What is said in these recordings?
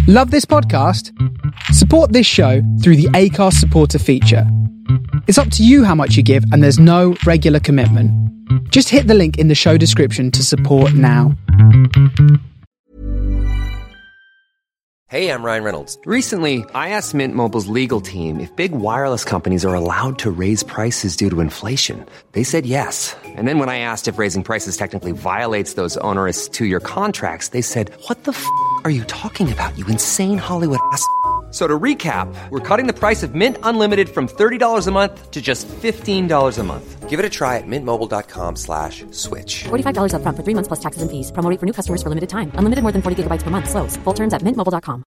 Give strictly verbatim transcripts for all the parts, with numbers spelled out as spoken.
Love this podcast? Support this show through the Acast supporter feature. It's up to you how much you give, and there's no regular commitment. Just hit the link in the show description to support now. Hey, I'm Ryan Reynolds. Recently, I asked Mint Mobile's legal team if big wireless companies are allowed to raise prices due to inflation. They said yes. And then when I asked if raising prices technically violates those onerous two-year contracts, they said, what the f*** are you talking about, you insane Hollywood ass f- So to recap, we're cutting the price of Mint Unlimited from thirty dollars a month to just fifteen dollars a month. Give it a try at mintmobile.com slash switch. forty-five dollars up front for three months plus taxes and fees. Promo rate for new customers for limited time. Unlimited more than forty gigabytes per month. Slows full terms at mint mobile dot com.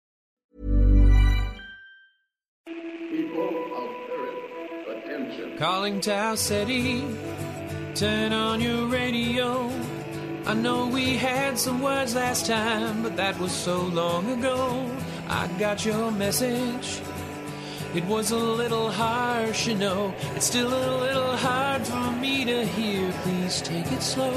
People of Earth, attention. Calling Tau City, turn on your radio. I know we had some words last time, but that was so long ago. I got your message. It was a little harsh, you know. It's still a little hard for me to hear. Please take it slow.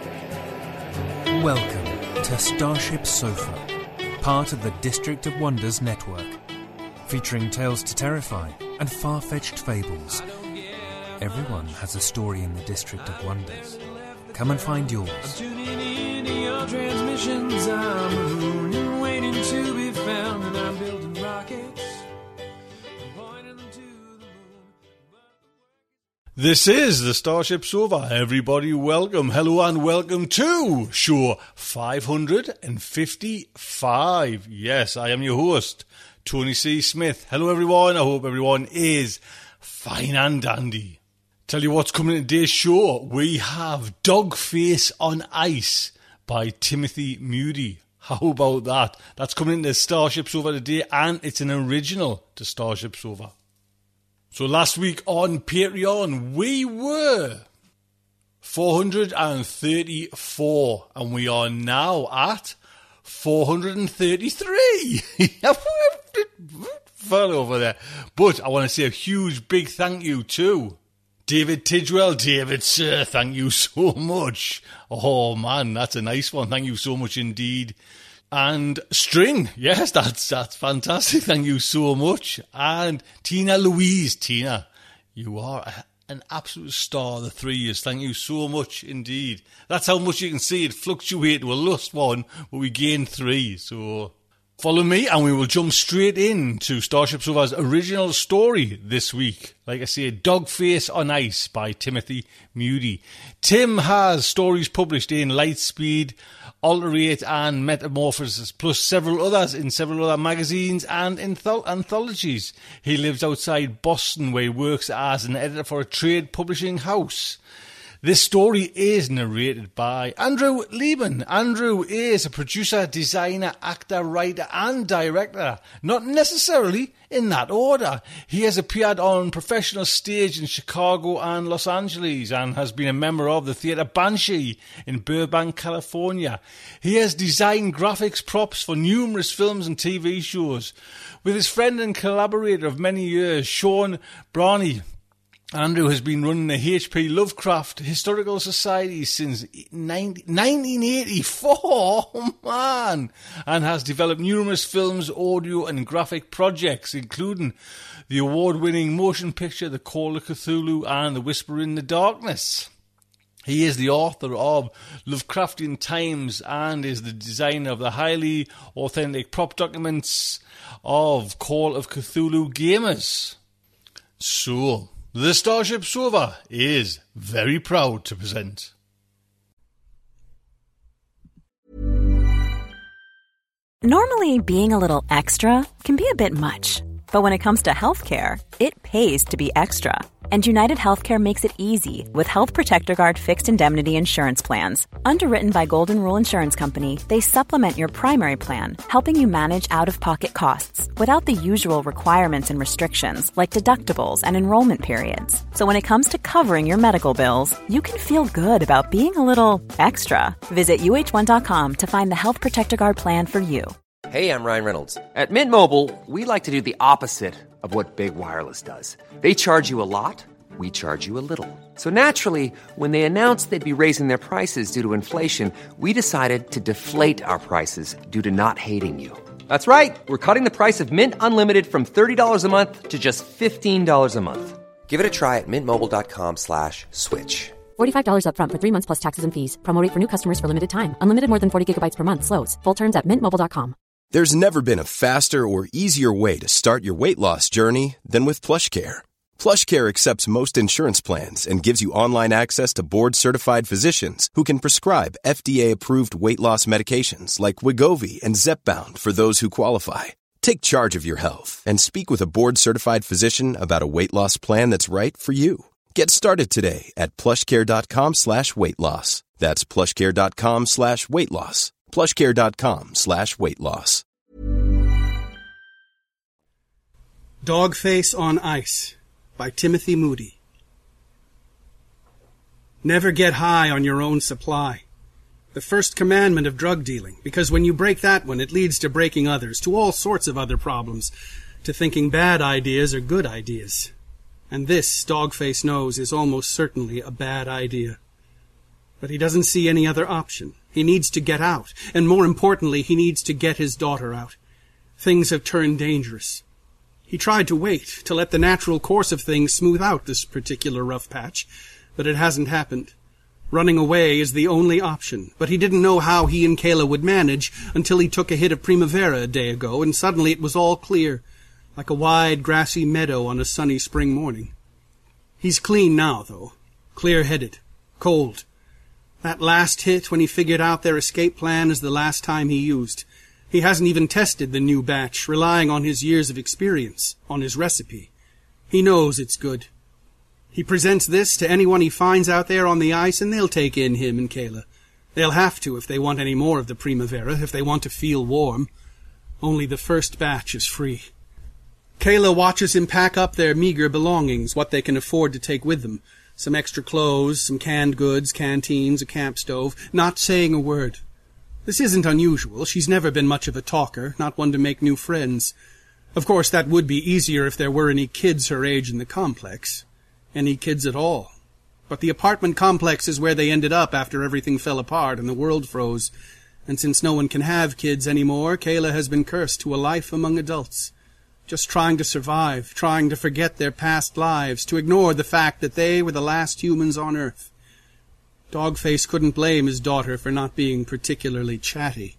Welcome to Starship Sofa, part of the District of Wonders network, featuring tales to terrify and far-fetched fables. Everyone has a story in the District of Wonders. Come and find yours. I'm tuning in to your transmissions. I'm a moon waiting to be found, and I'm building rockets. I'm pointing them to the moon. This is the Starship Sofa. Everybody, welcome, hello, and welcome to show five hundred fifty-five. Yes, I am your host, Tony C. Smith. Hello, everyone. I hope everyone is fine and dandy. Tell you what's coming in today's show. We have Dogface on Ice by Timothy Moody. How about that? That's coming into Starship Sofa today, and it's an original to Starship Sofa. So last week on Patreon, we were four hundred thirty-four, and we are now at four hundred thirty-three. Fell over there. But I want to say a huge big thank you to David Tidwell. David, sir, thank you so much. Oh, man, that's a nice one. Thank you so much indeed. And String, yes, that's that's fantastic. Thank you so much. And Tina Louise. Tina, you are a, an absolute star, the three years. Thank you so much indeed. That's how much you can see it fluctuate. We lost one, but we gained three. So follow me and we will jump straight into Starship Sofa's original story this week. Like I say, Dogface on Ice by Timothy Moody. Tim has stories published in Lightspeed, Alterate and Metamorphosis, plus several others in several other magazines and anth- anthologies. He lives outside Boston, where he works as an editor for a trade publishing house. This story is narrated by Andrew Lieben. Andrew is a producer, designer, actor, writer and director. Not necessarily in that order. He has appeared on professional stage in Chicago and Los Angeles and has been a member of the Theatre Banshee in Burbank, California. He has designed graphics props for numerous films and T V shows. With his friend and collaborator of many years, Sean Brownie, Andrew has been running the H P Lovecraft Historical Society since nineteen eighty-four, oh man, and has developed numerous films, audio and graphic projects, including the award-winning motion picture The Call of Cthulhu and The Whisper in the Darkness. He is the author of Lovecraftian Times and is the designer of the highly authentic prop documents of Call of Cthulhu Gamers. So, the Starship Sofa is very proud to present. Normally, being a little extra can be a bit much, but when it comes to healthcare, it pays to be extra. And United Healthcare makes it easy with Health Protector Guard fixed indemnity insurance plans. Underwritten by Golden Rule Insurance Company, they supplement your primary plan, helping you manage out-of-pocket costs without the usual requirements and restrictions like deductibles and enrollment periods. So when it comes to covering your medical bills, you can feel good about being a little extra. Visit U H one dot com to find the Health Protector Guard plan for you. Hey, I'm Ryan Reynolds. At Mint Mobile, we like to do the opposite of what Big Wireless does. They charge you a lot, we charge you a little. So naturally, when they announced they'd be raising their prices due to inflation, we decided to deflate our prices due to not hating you. That's right. We're cutting the price of Mint Unlimited from thirty dollars a month to just fifteen dollars a month. Give it a try at mintmobile.com slash switch. forty-five dollars up front for three months plus taxes and fees. Promo rate for new customers for limited time. Unlimited more than forty gigabytes per month slows. Full terms at mint mobile dot com. There's never been a faster or easier way to start your weight loss journey than with PlushCare. PlushCare accepts most insurance plans and gives you online access to board-certified physicians who can prescribe F D A-approved weight loss medications like Wegovy and Zepbound for those who qualify. Take charge of your health and speak with a board-certified physician about a weight loss plan that's right for you. Get started today at plushcare.com slash weight loss. That's plushcare.com slash weight loss. plushcare.com slash weight loss. Dogface on Ice by Timothy Moody. Never get high on your own supply. The first commandment of drug dealing, because when you break that one, it leads to breaking others, to all sorts of other problems, to thinking bad ideas are good ideas. And this, Dogface knows, is almost certainly a bad idea. But he doesn't see any other option. He needs to get out, and more importantly, he needs to get his daughter out. Things have turned dangerous. He tried to wait, to let the natural course of things smooth out this particular rough patch, but it hasn't happened. Running away is the only option, but he didn't know how he and Kayla would manage until he took a hit of Primavera a day ago, and suddenly it was all clear, like a wide grassy meadow on a sunny spring morning. He's clean now, though, clear-headed, cold. That last hit, when he figured out their escape plan, is the last time he used. He hasn't even tested the new batch, relying on his years of experience, on his recipe. He knows it's good. He presents this to anyone he finds out there on the ice, and they'll take in him and Kayla. They'll have to if they want any more of the Primavera, if they want to feel warm. Only the first batch is free. Kayla watches him pack up their meager belongings, what they can afford to take with them. Some extra clothes, some canned goods, canteens, a camp stove, not saying a word. This isn't unusual. She's never been much of a talker, not one to make new friends. Of course, that would be easier if there were any kids her age in the complex. Any kids at all. But the apartment complex is where they ended up after everything fell apart and the world froze. And since no one can have kids anymore, Kayla has been cursed to a life among adults. Just trying to survive, trying to forget their past lives, to ignore the fact that they were the last humans on Earth. Dogface couldn't blame his daughter for not being particularly chatty.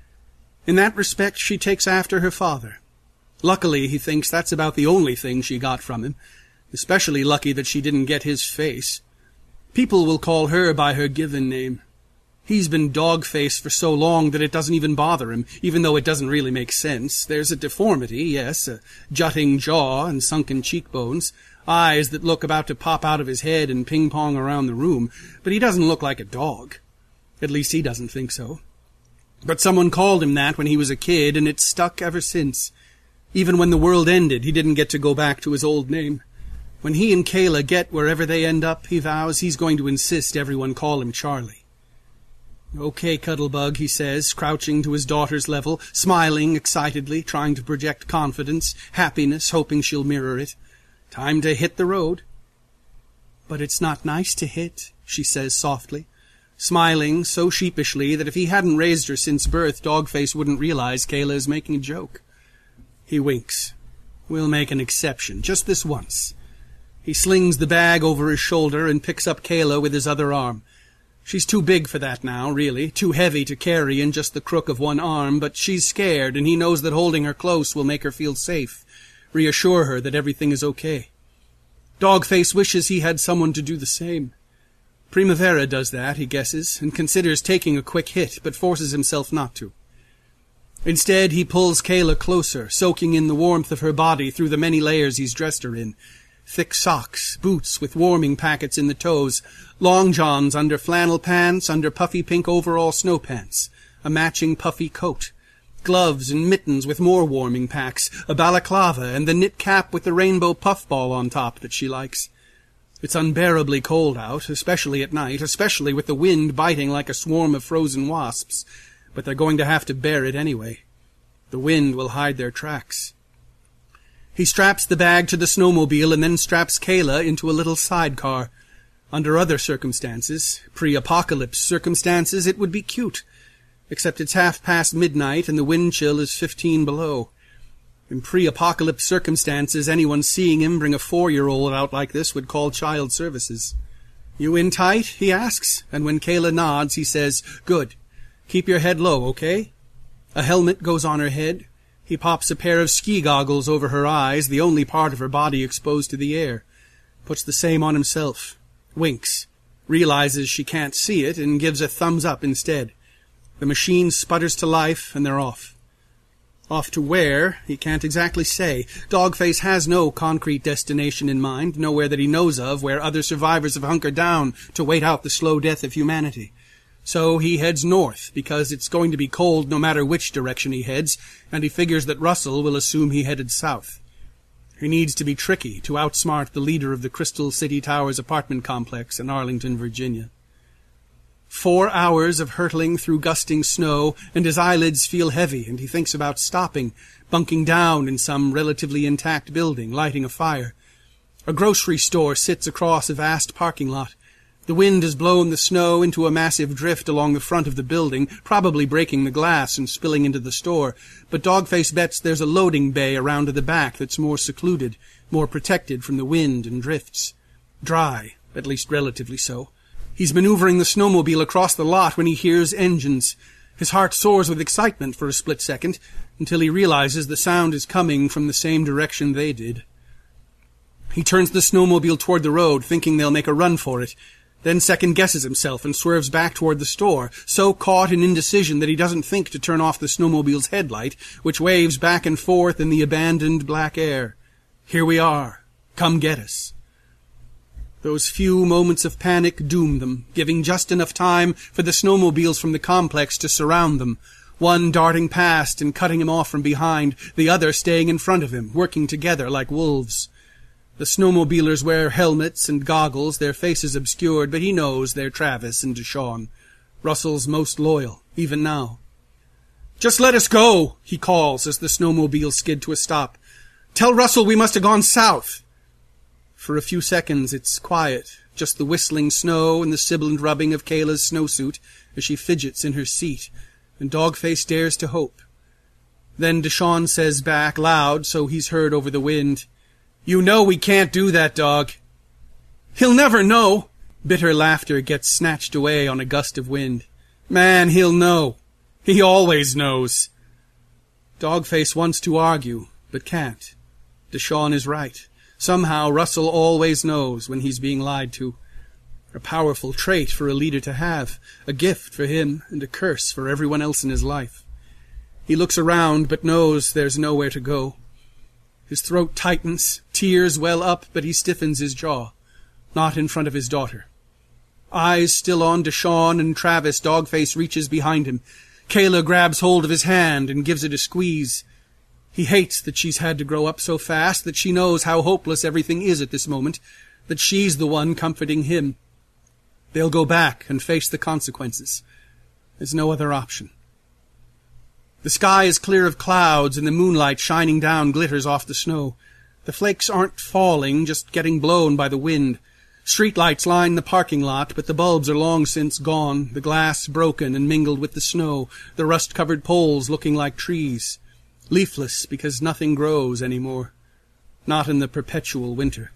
In that respect, she takes after her father. Luckily, he thinks that's about the only thing she got from him. Especially lucky that she didn't get his face. People will call her by her given name. He's been Dogface for so long that it doesn't even bother him, even though it doesn't really make sense. There's a deformity, yes, a jutting jaw and sunken cheekbones, eyes that look about to pop out of his head and ping-pong around the room, but he doesn't look like a dog. At least he doesn't think so. But someone called him that when he was a kid, and it's stuck ever since. Even when the world ended, he didn't get to go back to his old name. When he and Kayla get wherever they end up, he vows he's going to insist everyone call him Charlie. "Okay, Cuddlebug," he says, crouching to his daughter's level, smiling excitedly, trying to project confidence, happiness, hoping she'll mirror it. "Time to hit the road." "But it's not nice to hit," she says softly, smiling so sheepishly that if he hadn't raised her since birth, Dogface wouldn't realize Kayla is making a joke. He winks. "We'll make an exception, just this once." He slings the bag over his shoulder and picks up Kayla with his other arm. She's too big for that now, really, too heavy to carry in just the crook of one arm, but she's scared, and he knows that holding her close will make her feel safe, reassure her that everything is okay. Dogface wishes he had someone to do the same. Primavera does that, he guesses, and considers taking a quick hit, but forces himself not to. Instead, he pulls Kayla closer, soaking in the warmth of her body through the many layers he's dressed her in. Thick socks, boots with warming packets in the toes, long johns under flannel pants, under puffy pink overall snow pants, a matching puffy coat, gloves and mittens with more warming packs, a balaclava, and the knit cap with the rainbow puffball on top that she likes. It's unbearably cold out, especially at night, especially with the wind biting like a swarm of frozen wasps, but they're going to have to bear it anyway. The wind will hide their tracks. He straps the bag to the snowmobile and then straps Kayla into a little sidecar. Under other circumstances, pre-apocalypse circumstances, it would be cute. except it's half past midnight and the wind chill is fifteen below. In pre-apocalypse circumstances, anyone seeing him bring a four-year-old out like this would call child services. "You in tight?" he asks, and when Kayla nods, he says, "Good. Keep your head low, okay?" A helmet goes on her head. He pops a pair of ski goggles over her eyes, the only part of her body exposed to the air. Puts the same on himself. Winks. Realizes she can't see it and gives a thumbs up instead. The machine sputters to life, and they're off. Off to where, he can't exactly say. Dogface has no concrete destination in mind, nowhere that he knows of where other survivors have hunkered down to wait out the slow death of humanity. So he heads north, because it's going to be cold no matter which direction he heads, and he figures that Russell will assume he headed south. He needs to be tricky to outsmart the leader of the Crystal City Towers apartment complex in Arlington, Virginia. Four hours of hurtling through gusting snow, and his eyelids feel heavy, and he thinks about stopping, bunking down in some relatively intact building, lighting a fire. A grocery store sits across a vast parking lot. The wind has blown the snow into a massive drift along the front of the building, probably breaking the glass and spilling into the store, but Dogface bets there's a loading bay around to the back that's more secluded, more protected from the wind and drifts. Dry, at least relatively so. He's maneuvering the snowmobile across the lot when he hears engines. His heart soars with excitement for a split second, until he realizes the sound is coming from the same direction they did. He turns the snowmobile toward the road, thinking they'll make a run for it, then second-guesses himself and swerves back toward the store, so caught in indecision that he doesn't think to turn off the snowmobile's headlight, which waves back and forth in the abandoned black air. Here we are. Come get us. Those few moments of panic doom them, giving just enough time for the snowmobiles from the complex to surround them, one darting past and cutting him off from behind, the other staying in front of him, working together like wolves. The snowmobilers wear helmets and goggles, their faces obscured, but he knows they're Travis and Deshawn. Russell's most loyal, even now. "Just let us go," he calls as the snowmobile skid to a stop. "Tell Russell we must have gone south." For a few seconds it's quiet, just the whistling snow and the sibilant rubbing of Kayla's snowsuit as she fidgets in her seat, and Dogface dares to hope. Then Deshawn says back, loud so he's heard over the wind, "You know we can't do that, dog." "He'll never know." Bitter laughter gets snatched away on a gust of wind. "Man, he'll know. He always knows." Dogface wants to argue, but can't. Deshawn is right. Somehow Russell always knows when he's being lied to. A powerful trait for a leader to have, a gift for him and a curse for everyone else in his life. He looks around but knows there's nowhere to go. His throat tightens, tears well up, but he stiffens his jaw. Not in front of his daughter. Eyes still on Deshawn and Travis, Dogface reaches behind him. Kayla grabs hold of his hand and gives it a squeeze. He hates that she's had to grow up so fast, that she knows how hopeless everything is at this moment, that she's the one comforting him. They'll go back and face the consequences. There's no other option. The sky is clear of clouds, and the moonlight shining down glitters off the snow. The flakes aren't falling, just getting blown by the wind. Streetlights line the parking lot, but the bulbs are long since gone, the glass broken and mingled with the snow, the rust-covered poles looking like trees. Leafless because nothing grows anymore. Not in the perpetual winter.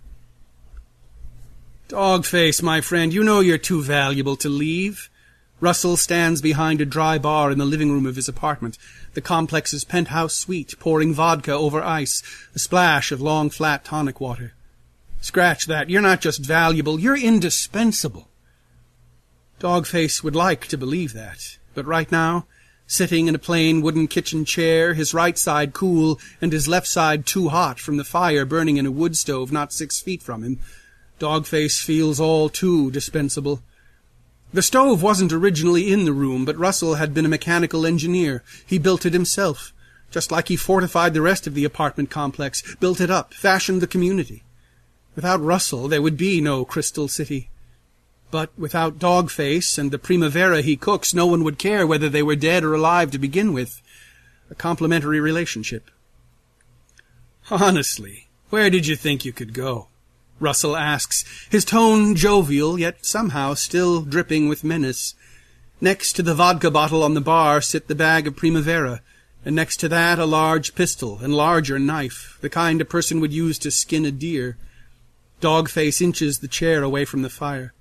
"Dogface, my friend, you know you're too valuable to leave." Russell stands behind a dry bar in the living room of his apartment, the complex's penthouse suite, pouring vodka over ice, a splash of long, flat tonic water. "Scratch that. You're not just valuable, you're indispensable." Dogface would like to believe that, but right now, sitting in a plain wooden kitchen chair, his right side cool and his left side too hot from the fire burning in a wood stove not six feet from him, Dogface feels all too dispensable. The stove wasn't originally in the room, but Russell had been a mechanical engineer. He built it himself, just like he fortified the rest of the apartment complex, built it up, fashioned the community. Without Russell, there would be no Crystal City. But without Dogface and the Primavera he cooks, no one would care whether they were dead or alive to begin with. A complementary relationship. "Honestly, where did you think you could go?" Russell asks, his tone jovial, yet somehow still dripping with menace. Next to the vodka bottle on the bar sit the bag of Primavera, and next to that a large pistol and larger knife, the kind a person would use to skin a deer. Dogface inches the chair away from the fire.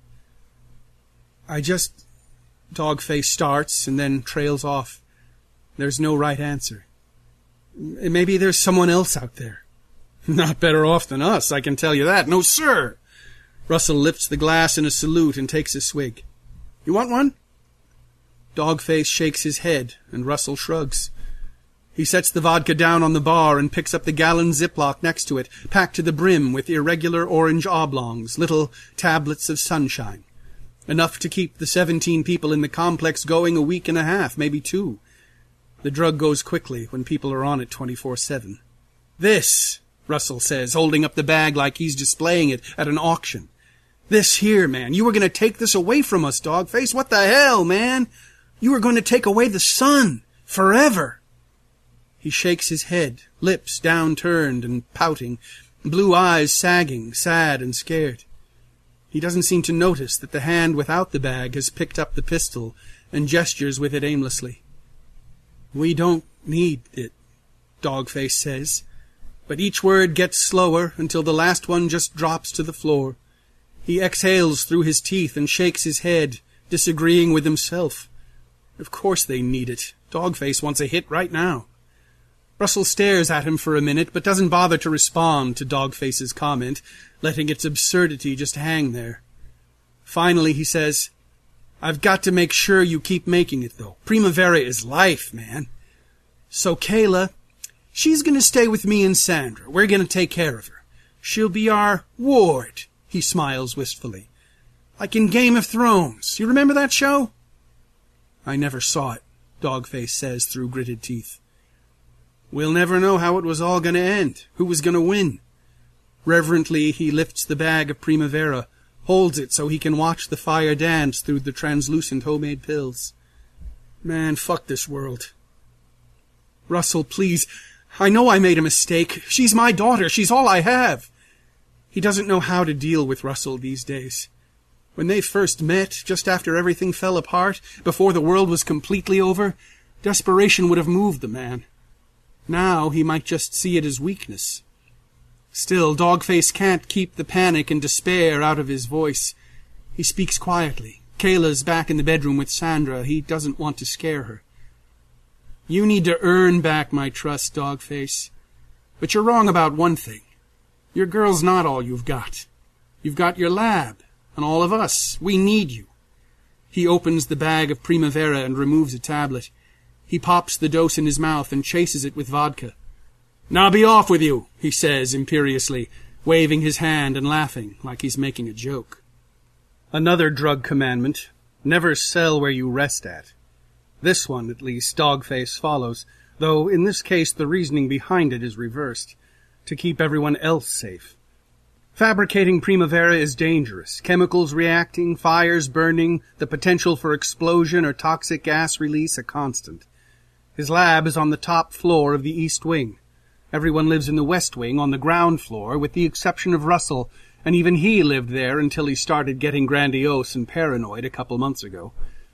I just... Dogface starts and then trails off. There's no right answer. Maybe there's someone else out there. Not better off than us, I can tell you that. No, sir! Russell lifts the glass in a salute and takes a swig. You want one? Dogface shakes his head, and Russell shrugs. He sets the vodka down on the bar and picks up the gallon Ziploc next to it, packed to the brim with irregular orange oblongs, little tablets of sunshine. Enough to keep the seventeen people in the complex going a week and a half, maybe two. The drug goes quickly when people are on it twenty-four seven. This, Russell says, holding up the bag like he's displaying it at an auction. This here, man. You were going to take this away from us, Dogface. What the hell, man? You were going to take away the sun. Forever. He shakes his head, lips downturned and pouting, blue eyes sagging, sad and scared. He doesn't seem to notice that the hand without the bag has picked up the pistol and gestures with it aimlessly. We don't need it, Dogface says, but each word gets slower until the last one just drops to the floor. He exhales through his teeth and shakes his head, disagreeing with himself. Of course they need it. Dogface wants a hit right now. Russell stares at him for a minute, but doesn't bother to respond to Dogface's comment, letting its absurdity just hang there. Finally he says, I've got to make sure you keep making it, though. Primavera is life, man. So Kayla, she's going to stay with me and Sandra. We're going to take care of her. She'll be our ward, he smiles wistfully. Like in Game of Thrones. You remember that show? I never saw it, Dogface says through gritted teeth. We'll never know how it was all going to end, who was going to win. Reverently, he lifts the bag of Primavera, holds it so he can watch the fire dance through the translucent homemade pills. Man, fuck this world. Russell, please, I know I made a mistake. She's my daughter. She's all I have. He doesn't know how to deal with Russell these days. When they first met, just after everything fell apart, before the world was completely over, desperation would have moved the man. Now he might just see it as weakness. Still, Dogface can't keep the panic and despair out of his voice. He speaks quietly. Kayla's back in the bedroom with Sandra. He doesn't want to scare her. You need to earn back my trust, Dogface. But you're wrong about one thing. Your girl's not all you've got. You've got your lab, and all of us. We need you. He opens the bag of Primavera and removes a tablet. He pops the dose in his mouth and chases it with vodka. Now be off with you, he says imperiously, waving his hand and laughing like he's making a joke. Another drug commandment, never sell where you rest at. This one, at least, Dogface follows, though in this case the reasoning behind it is reversed, to keep everyone else safe. Fabricating Primavera is dangerous. Chemicals reacting, fires burning, the potential for explosion or toxic gas release a constant. His lab is on the top floor of the East Wing. Everyone lives in the West Wing on the ground floor, with the exception of Russell, and even he lived there until he started getting grandiose and paranoid a couple months ago.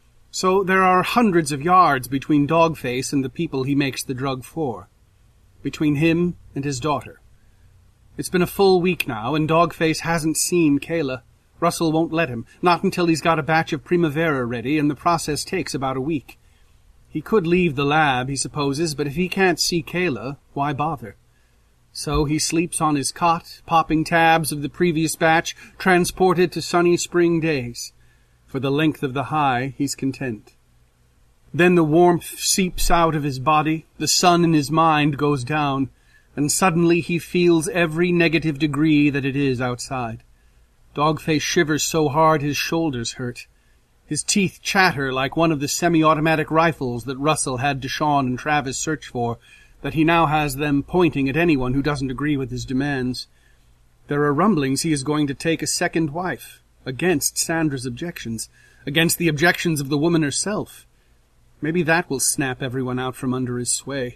So there are hundreds of yards between Dogface and the people he makes the drug for. Between him and his daughter. It's been a full week now, and Dogface hasn't seen Kayla. Russell won't let him, not until he's got a batch of Primavera ready, and the process takes about a week. He could leave the lab, he supposes, but if he can't see Kayla, why bother? So he sleeps on his cot, popping tabs of the previous batch, transported to sunny spring days. For the length of the high, he's content. Then the warmth seeps out of his body, the sun in his mind goes down, and suddenly he feels every negative degree that it is outside. Dogface shivers so hard his shoulders hurt. His teeth chatter like one of the semi-automatic rifles that Russell had Deshawn and Travis search for, that he now has them pointing at anyone who doesn't agree with his demands. There are rumblings he is going to take a second wife, against Sandra's objections, against the objections of the woman herself. Maybe that will snap everyone out from under his sway.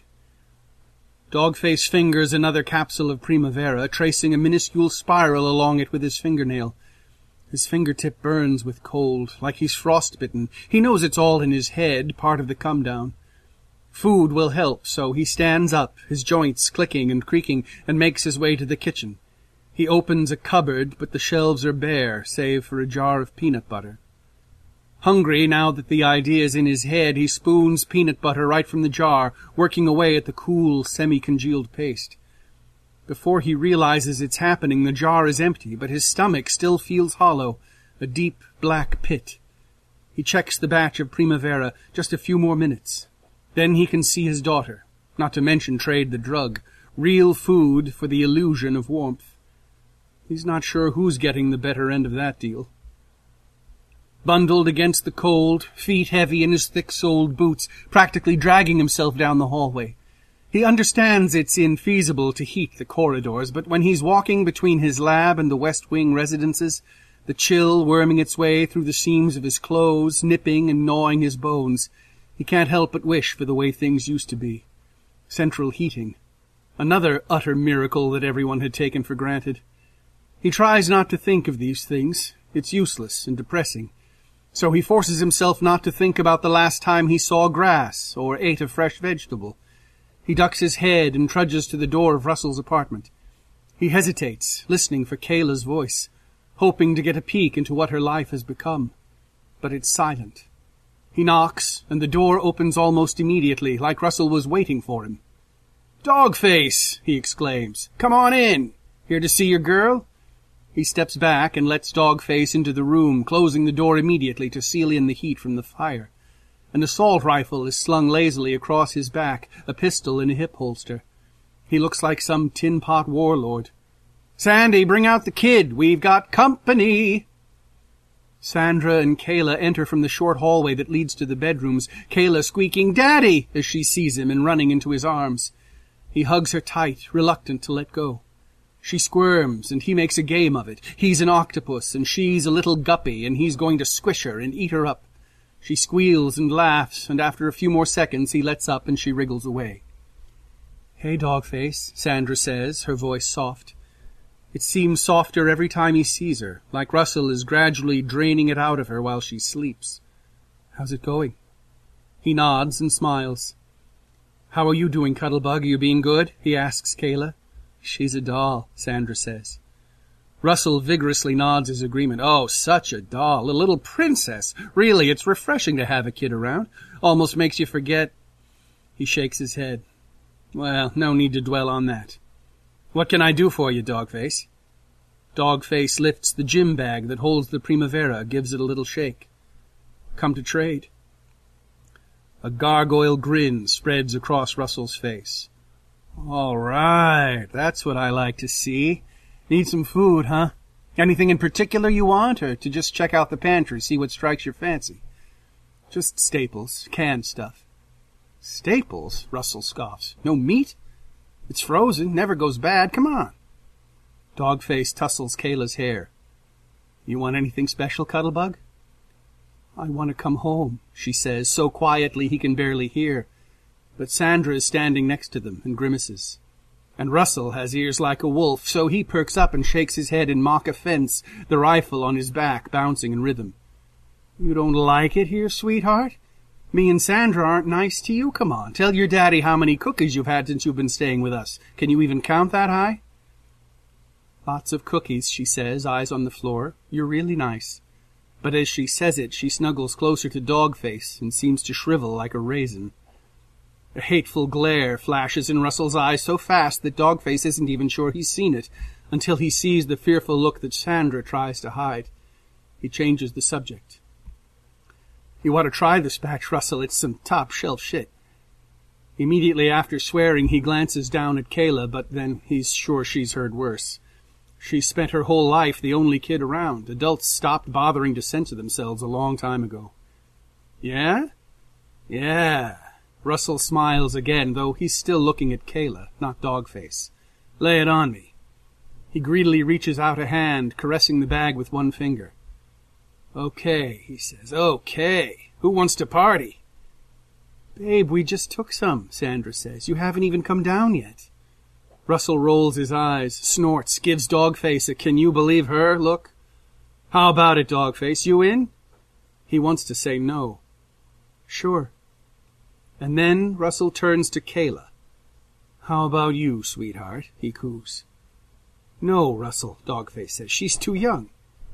Dogface fingers another capsule of Primavera, tracing a minuscule spiral along it with his fingernail. His fingertip burns with cold, like he's frostbitten. He knows it's all in his head, part of the come-down. Food will help, so he stands up, his joints clicking and creaking, and makes his way to the kitchen. He opens a cupboard, but the shelves are bare, save for a jar of peanut butter. Hungry, now that the idea is in his head, he spoons peanut butter right from the jar, working away at the cool, semi-congealed paste. Before he realizes it's happening, the jar is empty, but his stomach still feels hollow, a deep black pit. He checks the batch of Primavera, just a few more minutes. Then he can see his daughter, not to mention trade the drug, real food for the illusion of warmth. He's not sure who's getting the better end of that deal. Bundled against the cold, feet heavy in his thick-soled boots, practically dragging himself down the hallway. He understands it's infeasible to heat the corridors, but when he's walking between his lab and the West Wing residences, the chill worming its way through the seams of his clothes, nipping and gnawing his bones, he can't help but wish for the way things used to be. Central heating. Another utter miracle that everyone had taken for granted. He tries not to think of these things. It's useless and depressing. So he forces himself not to think about the last time he saw grass or ate a fresh vegetable. He ducks his head and trudges to the door of Russell's apartment. He hesitates, listening for Kayla's voice, hoping to get a peek into what her life has become. But it's silent. He knocks, and the door opens almost immediately, like Russell was waiting for him. "Dogface!" he exclaims. "Come on in. Here to see your girl?" He steps back and lets Dogface into the room, closing the door immediately to seal in the heat from the fire. An assault rifle is slung lazily across his back, a pistol in a hip holster. He looks like some tin-pot warlord. "Sandy, bring out the kid. We've got company." Sandra and Kayla enter from the short hallway that leads to the bedrooms, Kayla squeaking, "Daddy!" as she sees him and running into his arms. He hugs her tight, reluctant to let go. She squirms, and he makes a game of it. He's an octopus, and she's a little guppy, and he's going to squish her and eat her up. She squeals and laughs, and after a few more seconds he lets up and she wriggles away. "Hey, Dogface," Sandra says, her voice soft. It seems softer every time he sees her, like Russell is gradually draining it out of her while she sleeps. "How's it going?" He nods and smiles. "How are you doing, Cuddlebug? Are you being good?" he asks Kayla. "She's a doll," Sandra says. Russell vigorously nods his agreement. "Oh, such a doll, a little princess. Really, it's refreshing to have a kid around. Almost makes you forget." He shakes his head. "Well, no need to dwell on that. What can I do for you, Dogface?" Dogface lifts the gym bag that holds the Primavera, gives it a little shake. "Come to trade." A gargoyle grin spreads across Russell's face. "All right, that's what I like to see. Need some food, huh? Anything in particular you want, or to just check out the pantry, see what strikes your fancy?" "Just staples, canned stuff." "Staples?" Russell scoffs. "No meat? It's frozen, never goes bad. Come on." Dogface tussles Kayla's hair. "You want anything special, Cuddlebug?" "I want to come home," she says, so quietly he can barely hear. But Sandra is standing next to them and grimaces. And Russell has ears like a wolf, so he perks up and shakes his head in mock offense, the rifle on his back bouncing in rhythm. "You don't like it here, sweetheart? Me and Sandra aren't nice to you? Come on, tell your daddy how many cookies you've had since you've been staying with us. Can you even count that high?" "Lots of cookies," she says, eyes on the floor. "You're really nice." But as she says it, she snuggles closer to Dogface and seems to shrivel like a raisin. A hateful glare flashes in Russell's eyes so fast that Dogface isn't even sure he's seen it, until he sees the fearful look that Sandra tries to hide. He changes the subject. "You ought to try this batch, Russell. It's some top-shelf shit." Immediately after swearing, he glances down at Kayla, but then he's sure she's heard worse. She's spent her whole life the only kid around. Adults stopped bothering to censor themselves a long time ago. "Yeah? Yeah." Russell smiles again, though he's still looking at Kayla, not Dogface. "Lay it on me." He greedily reaches out a hand, caressing the bag with one finger. "Okay," he says, "okay. Who wants to party?" "Babe, we just took some," Sandra says. "You haven't even come down yet." Russell rolls his eyes, snorts, gives Dogface a "can you believe her" look. How about it, Dogface? You in? He wants to say no. Sure. And then Russell turns to Kayla. How about you, sweetheart? He coos. No, Russell, Dogface says. She's too young.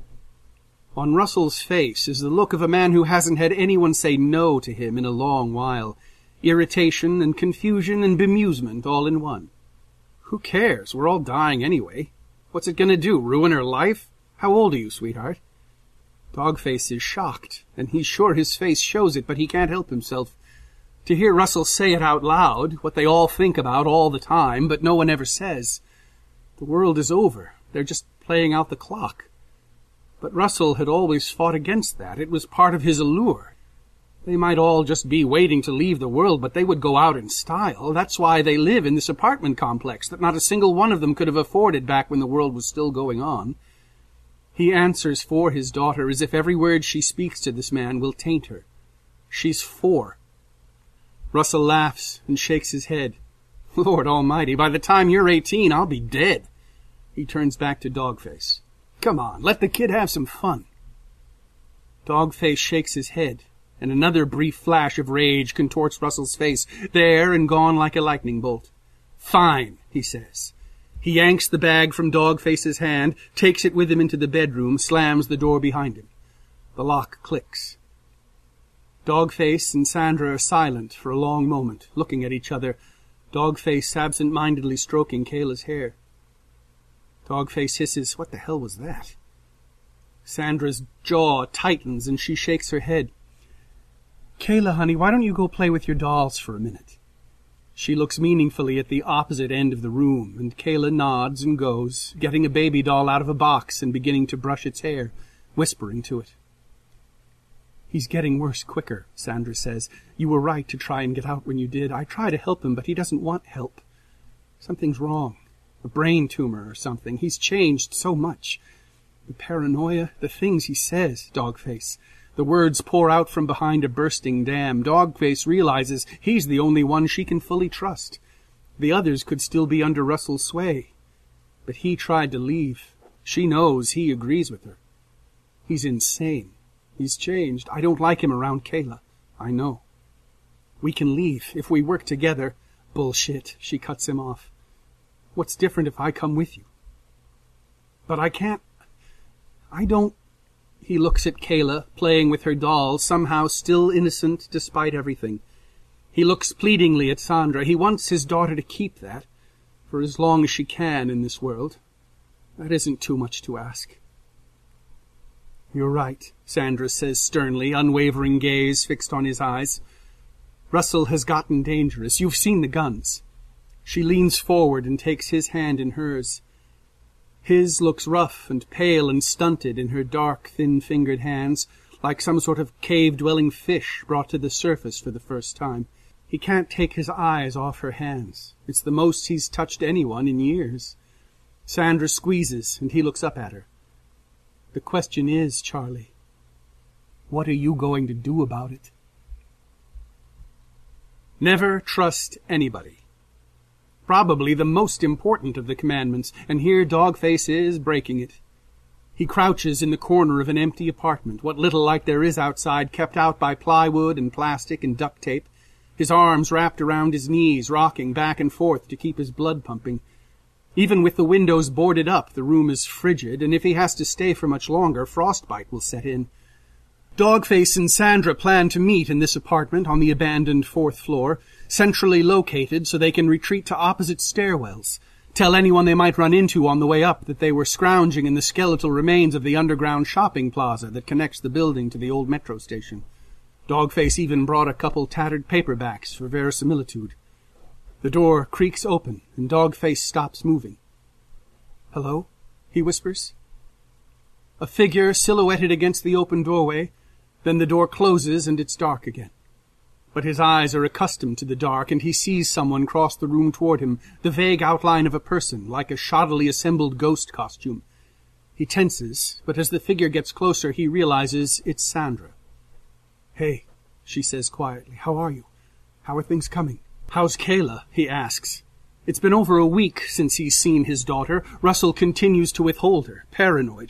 On Russell's face is the look of a man who hasn't had anyone say no to him in a long while. Irritation and confusion and bemusement all in one. Who cares? We're all dying anyway. What's it going to do, ruin her life? How old are you, sweetheart? Dogface is shocked, and he's sure his face shows it, but he can't help himself. To hear Russell say it out loud, what they all think about all the time, but no one ever says. The world is over. They're just playing out the clock. But Russell had always fought against that. It was part of his allure. They might all just be waiting to leave the world, but they would go out in style. That's why they live in this apartment complex that not a single one of them could have afforded back when the world was still going on. He answers for his daughter as if every word she speaks to this man will taint her. She's four. Russell laughs and shakes his head. Lord almighty, by the time you're eighteen, I'll be dead. He turns back to Dogface. Come on, let the kid have some fun. Dogface shakes his head, and another brief flash of rage contorts Russell's face, there and gone like a lightning bolt. Fine, he says. He yanks the bag from Dogface's hand, takes it with him into the bedroom, slams the door behind him. The lock clicks. Dogface and Sandra are silent for a long moment, looking at each other, Dogface absent-mindedly stroking Kayla's hair. Dogface hisses, what the hell was that? Sandra's jaw tightens and she shakes her head. Kayla, honey, why don't you go play with your dolls for a minute? She looks meaningfully at the opposite end of the room, and Kayla nods and goes, getting a baby doll out of a box and beginning to brush its hair, whispering to it. He's getting worse quicker, Sandra says. You were right to try and get out when you did. I try to help him, but he doesn't want help. Something's wrong. A brain tumor or something. He's changed so much. The paranoia, the things he says, Dogface. The words pour out from behind a bursting dam. Dogface realizes he's the only one she can fully trust. The others could still be under Russell's sway. But he tried to leave. She knows he agrees with her. He's insane. He's changed. I don't like him around Kayla. I know. We can leave if we work together. Bullshit, she cuts him off. What's different if I come with you? But I can't. I don't. He looks at Kayla, playing with her doll, somehow still innocent despite everything. He looks pleadingly at Sandra. He wants his daughter to keep that, for as long as she can in this world. That isn't too much to ask. You're right, Sandra says sternly, unwavering gaze fixed on his eyes. Russell has gotten dangerous. You've seen the guns. She leans forward and takes his hand in hers. His looks rough and pale and stunted in her dark, thin-fingered hands, like some sort of cave-dwelling fish brought to the surface for the first time. He can't take his eyes off her hands. It's the most he's touched anyone in years. Sandra squeezes, and he looks up at her. The question is, Charlie, what are you going to do about it? Never trust anybody. Probably the most important of the commandments, and here Dogface is breaking it. He crouches in the corner of an empty apartment, what little light there is outside kept out by plywood and plastic and duct tape, his arms wrapped around his knees, rocking back and forth to keep his blood pumping. Even with the windows boarded up, the room is frigid, and if he has to stay for much longer, frostbite will set in. Dogface and Sandra plan to meet in this apartment on the abandoned fourth floor, centrally located so they can retreat to opposite stairwells, tell anyone they might run into on the way up that they were scrounging in the skeletal remains of the underground shopping plaza that connects the building to the old metro station. Dogface even brought a couple tattered paperbacks for verisimilitude. The door creaks open, and Dogface stops moving. "Hello?" he whispers. A figure silhouetted against the open doorway, then the door closes and it's dark again. But his eyes are accustomed to the dark, and he sees someone cross the room toward him, the vague outline of a person, like a shoddily assembled ghost costume. He tenses, but as the figure gets closer, he realizes it's Sandra. "Hey," she says quietly, "how are you? How are things coming?" "How's Kayla?" he asks. It's been over a week since he's seen his daughter. Russell continues to withhold her, paranoid.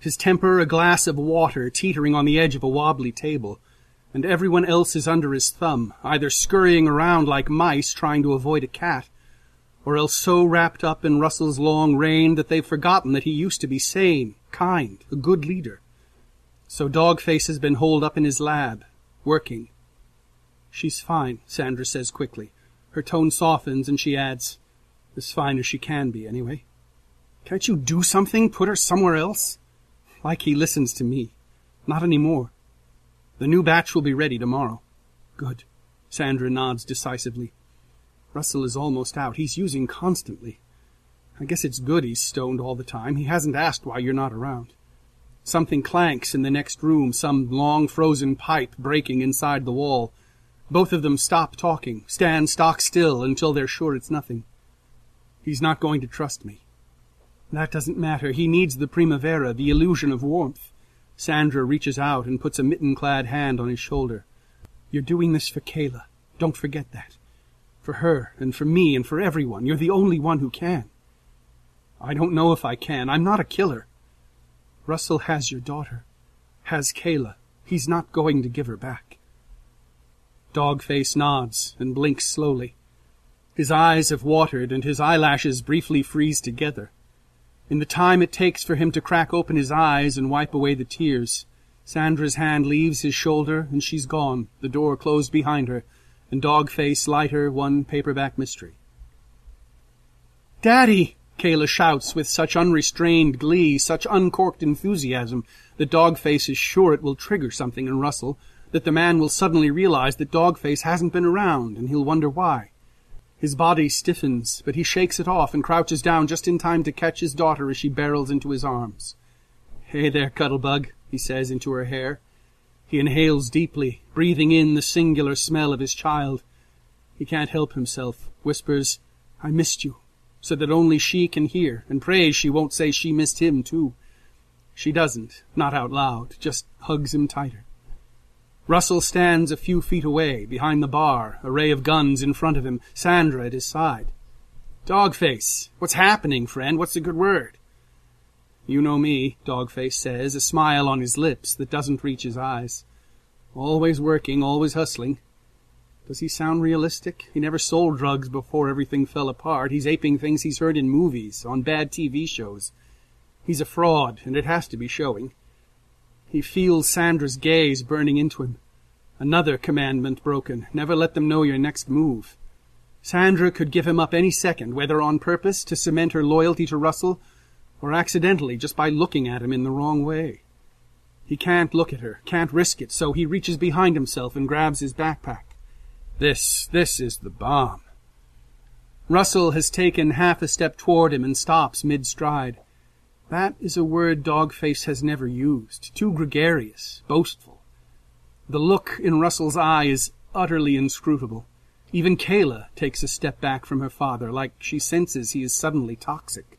his temper a glass of water teetering on the edge of a wobbly table, and everyone else is under his thumb, either scurrying around like mice trying to avoid a cat, or else so wrapped up in Russell's long reign that they've forgotten that he used to be sane, kind, a good leader. So Dogface has been holed up in his lab, working. She's fine, Sandra says quickly. Her tone softens and she adds, as fine as she can be, anyway. Can't you do something? Put her somewhere else? Like he listens to me. Not anymore. The new batch will be ready tomorrow. Good. Sandra nods decisively. Russell is almost out. He's using constantly. I guess it's good he's stoned all the time. He hasn't asked why you're not around. Something clanks in the next room, some long frozen pipe breaking inside the wall. Both of them stop talking, stand stock still until they're sure it's nothing. He's not going to trust me. That doesn't matter. He needs the primavera, the illusion of warmth. Sandra reaches out and puts a mitten-clad hand on his shoulder. You're doing this for Kayla. Don't forget that. For her, and for me, and for everyone. You're the only one who can. I don't know if I can. I'm not a killer. Russell has your daughter. Has Kayla. He's not going to give her back. Dogface nods and blinks slowly. His eyes have watered and his eyelashes briefly freeze together. In the time it takes for him to crack open his eyes and wipe away the tears, Sandra's hand leaves his shoulder and she's gone, the door closed behind her, and Dogface light her one paperback mystery. Daddy! Kayla shouts with such unrestrained glee, such uncorked enthusiasm, that Dogface is sure it will trigger something in Russell, that the man will suddenly realize that Dogface hasn't been around, and he'll wonder why. His body stiffens, but he shakes it off and crouches down just in time to catch his daughter as she barrels into his arms. Hey there, Cuddlebug, he says into her hair. He inhales deeply, breathing in the singular smell of his child. He can't help himself, whispers, I missed you, so that only she can hear, and prays she won't say she missed him too. She doesn't, not out loud, just hugs him tighter. Russell stands a few feet away, behind the bar, a ray of guns in front of him, Sandra at his side. Dogface, what's happening, friend? What's the good word? You know me, Dogface says, a smile on his lips that doesn't reach his eyes. Always working, always hustling. Does he sound realistic? He never sold drugs before everything fell apart. He's aping things he's heard in movies, on bad T V shows. He's a fraud, and it has to be showing. He feels Sandra's gaze burning into him. Another commandment broken. Never let them know your next move. Sandra could give him up any second, whether on purpose to cement her loyalty to Russell, or accidentally just by looking at him in the wrong way. He can't look at her, can't risk it, so he reaches behind himself and grabs his backpack. This, this is the bomb. Russell has taken half a step toward him and stops mid-stride. That is a word Dogface has never used. Too gregarious, boastful. The look in Russell's eye is utterly inscrutable. Even Kayla takes a step back from her father, like she senses he is suddenly toxic.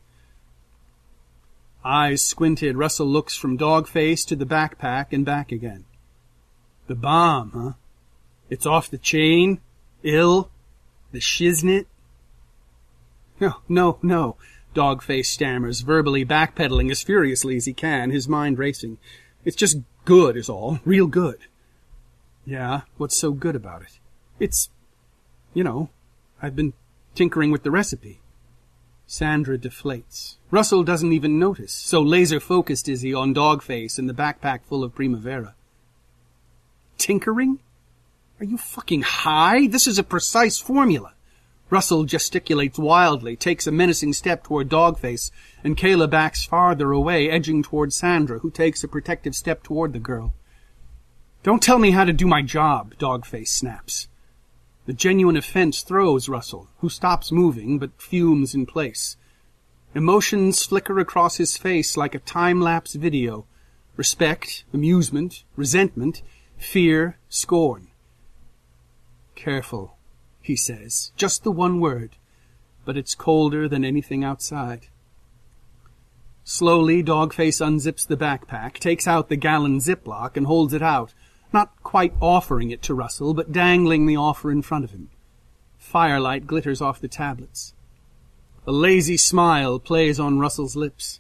Eyes squinted, Russell looks from Dogface to the backpack and back again. The bomb, huh? It's off the chain? Ill? The shiznit? No, no, no. Dogface stammers, verbally backpedaling as furiously as he can, his mind racing. It's just good is all. Real good. Yeah, what's so good about it? It's, you know, I've been tinkering with the recipe. Sandra deflates. Russell doesn't even notice, so laser-focused is he on Dogface and the backpack full of Primavera. Tinkering? Are you fucking high? This is a precise formula. Russell gesticulates wildly, takes a menacing step toward Dogface, and Kayla backs farther away, edging toward Sandra, who takes a protective step toward the girl. Don't tell me how to do my job, Dogface snaps. The genuine offense throws Russell, who stops moving but fumes in place. Emotions flicker across his face like a time-lapse video. Respect, amusement, resentment, fear, scorn. Careful, he says, just the one word, but it's colder than anything outside. Slowly, Dogface unzips the backpack, takes out the gallon Ziploc, and holds it out, not quite offering it to Russell, but dangling the offer in front of him. Firelight glitters off the tablets. A lazy smile plays on Russell's lips.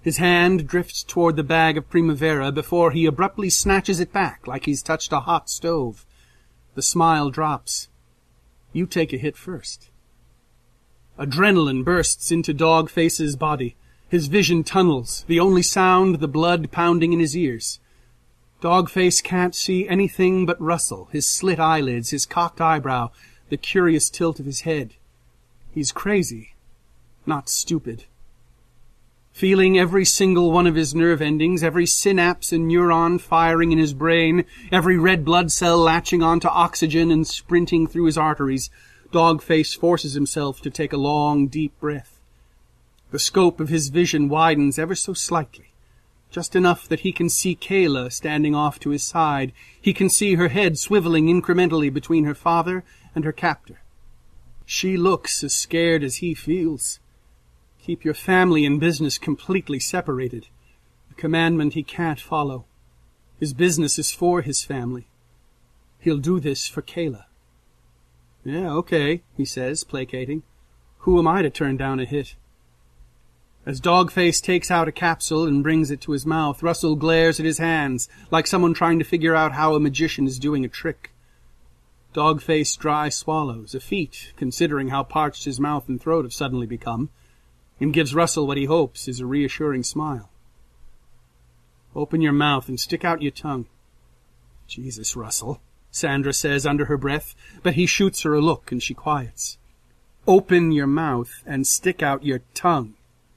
His hand drifts toward the bag of Primavera before he abruptly snatches it back like he's touched a hot stove. The smile drops. You take a hit first. Adrenaline bursts into Dogface's body. His vision tunnels, the only sound the blood pounding in his ears. Dogface can't see anything but Russell, his slit eyelids, his cocked eyebrow, the curious tilt of his head. He's crazy, not stupid. Feeling every single one of his nerve endings, every synapse and neuron firing in his brain, every red blood cell latching onto oxygen and sprinting through his arteries, Dogface forces himself to take a long, deep breath. The scope of his vision widens ever so slightly, just enough that he can see Kayla standing off to his side. He can see her head swiveling incrementally between her father and her captor. She looks as scared as he feels. Keep your family and business completely separated. A commandment he can't follow. His business is for his family. He'll do this for Kayla. Yeah, okay, he says, placating. Who am I to turn down a hit? As Dogface takes out a capsule and brings it to his mouth, Russell glares at his hands, like someone trying to figure out how a magician is doing a trick. Dogface dry swallows, a feat, considering how parched his mouth and throat have suddenly become, and gives Russell what he hopes is a reassuring smile. Open your mouth and stick out your tongue. Jesus, Russell, Sandra says under her breath, but he shoots her a look and she quiets. Open your mouth and stick out your tongue.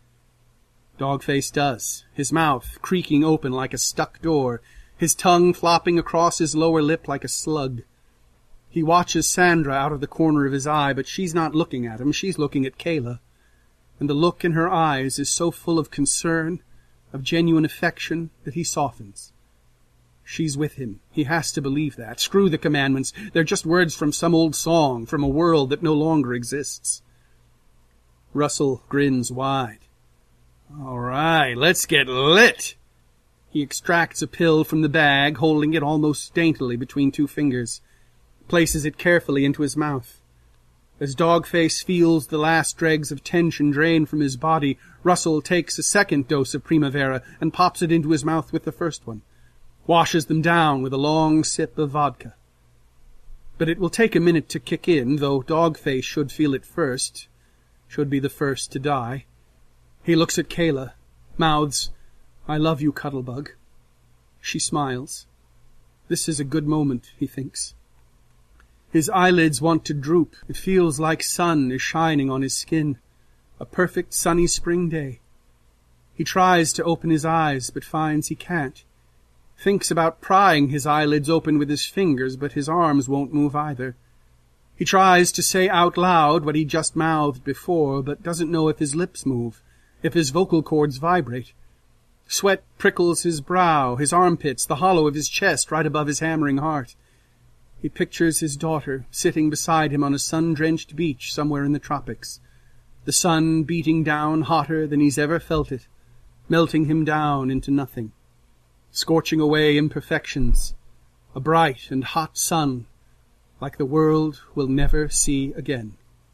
Dogface does, his mouth creaking open like a stuck door, his tongue flopping across his lower lip like a slug. He watches Sandra out of the corner of his eye, but she's not looking at him, she's looking at Kayla. And the look in her eyes is so full of concern, of genuine affection, that he softens. She's with him. He has to believe that. Screw the commandments. They're just words from some old song, from a world that no longer exists. Russell grins wide. All right, let's get lit. He extracts a pill from the bag, holding it almost daintily between two fingers, places it carefully into his mouth. As Dogface feels the last dregs of tension drain from his body, Russell takes a second dose of Primavera and pops it into his mouth with the first one, washes them down with a long sip of vodka. But it will take a minute to kick in, though Dogface should feel it first, should be the first to die. He looks at Kayla, mouths, I love you, Cuddlebug. She smiles. This is a good moment, he thinks. His eyelids want to droop. It feels like sun is shining on his skin. A perfect sunny spring day. He tries to open his eyes, but finds he can't. Thinks about prying his eyelids open with his fingers, but his arms won't move either. He tries to say out loud what he just mouthed before, but doesn't know if his lips move, if his vocal cords vibrate. Sweat prickles his brow, his armpits, the hollow of his chest right above his hammering heart. He pictures his daughter sitting beside him on a sun-drenched beach somewhere in the tropics, the sun beating down hotter than he's ever felt it, melting him down into nothing, scorching away imperfections, a bright and hot sun like the world will never see again.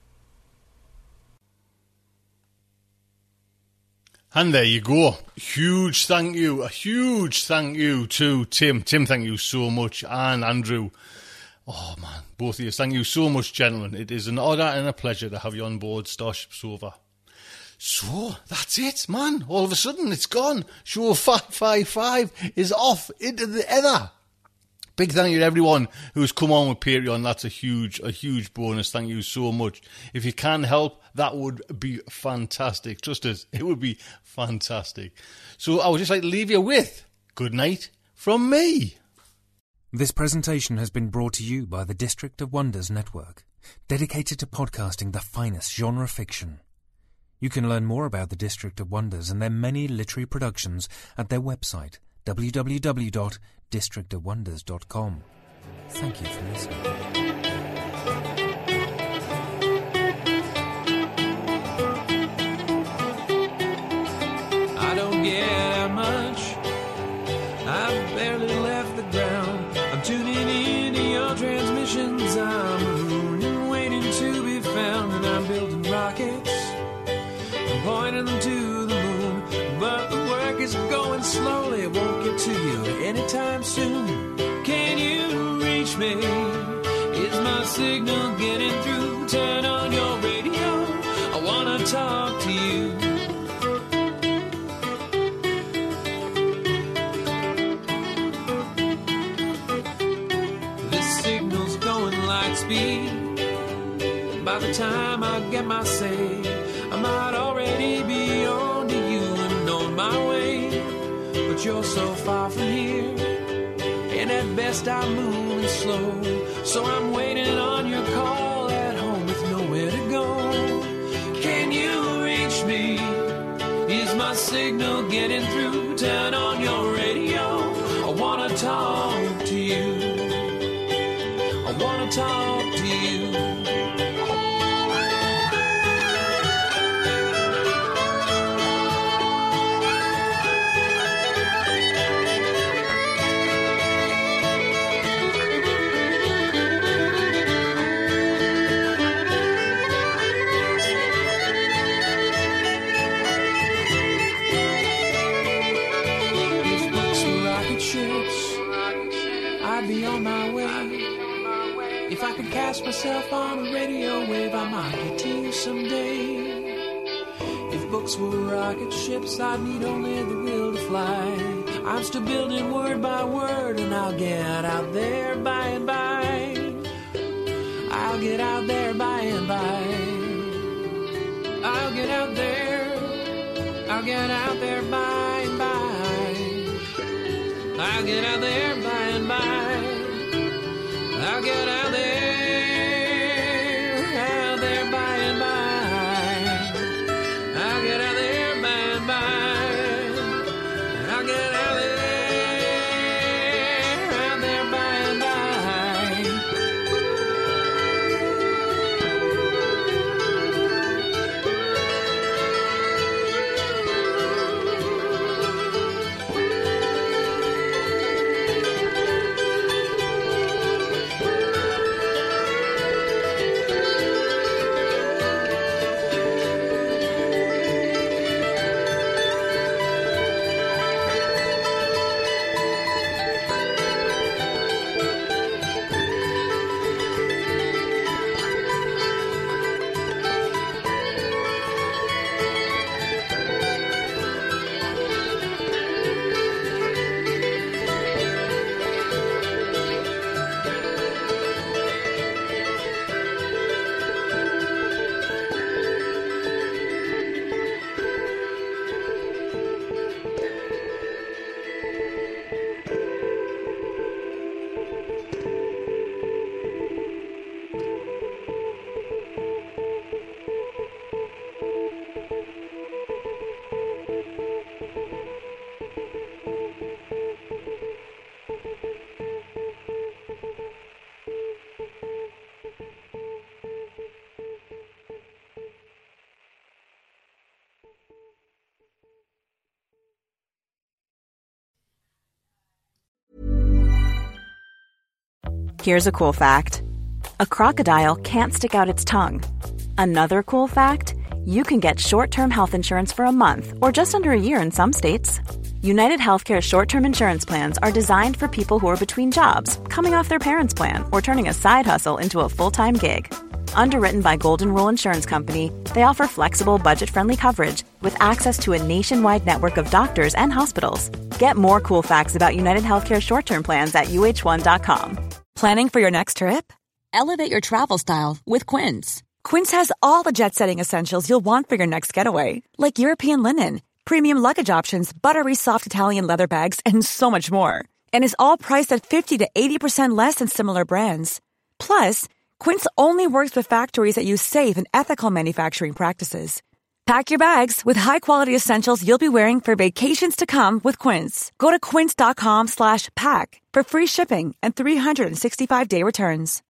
And there you go. Huge thank you, a huge thank you to Tim. Tim, thank you so much, and Andrew. Oh, man, both of you, thank you so much, gentlemen. It is an honour and a pleasure to have you on board Starship Sofa. So, that's it, man. All of a sudden, it's gone. Show five five five is off into the ether. Big thank you to everyone who's come on with Patreon. That's a huge, a huge bonus. Thank you so much. If you can help, that would be fantastic. Trust us, it would be fantastic. So I would just like to leave you with good night from me. This presentation has been brought to you by the District of Wonders Network, dedicated to podcasting the finest genre fiction. You can learn more about the District of Wonders and their many literary productions at their website, w w w dot district of wonders dot com. Thank you for listening. I don't get out much. I've barely left the ground. I'm tuning into your transmissions. I'm a moon waiting to be found, and I'm building rockets. I'm pointing them to the moon, but the is going slowly, won't get to you anytime soon. Can you reach me? Is my signal getting through? Turn on your radio, I wanna talk to you. This signal's going light speed. By the time I get my say, I might already be on to you and on my way. But you're so far from here, and at best I'm moving slow. So I'm waiting on your call at home with nowhere to go. Can you reach me? Is my signal getting through? Turn on your radio, I wanna talk to you. I wanna talk to you. I'd be on my way. If I could cast myself on a radio wave, I might get to you someday. If books were rocket ships, I'd need only the will to fly. I'm still building word by word, and I'll get out there by and by. I'll get out there by and by. I'll get out there. I'll get out there by and by. I'll get out there by and by. I'll get out there, out there by and by. I'll get out there by and by. I'll get out there, out there by and by. Here's a cool fact. A crocodile can't stick out its tongue. Another cool fact, you can get short-term health insurance for a month or just under a year in some states. United Healthcare short-term insurance plans are designed for people who are between jobs, coming off their parents' plan, or turning a side hustle into a full-time gig. Underwritten by Golden Rule Insurance Company, they offer flexible, budget-friendly coverage with access to a nationwide network of doctors and hospitals. Get more cool facts about United Healthcare short-term plans at U H one dot com. Planning for your next trip? Elevate your travel style with Quince. Quince has all the jet-setting essentials you'll want for your next getaway, like European linen, premium luggage options, buttery soft Italian leather bags, and so much more. And is all priced at fifty to eighty percent less than similar brands. Plus, Quince only works with factories that use safe and ethical manufacturing practices. Pack your bags with high-quality essentials you'll be wearing for vacations to come with Quince. Go to quince.com slash pack for free shipping and three sixty-five day returns.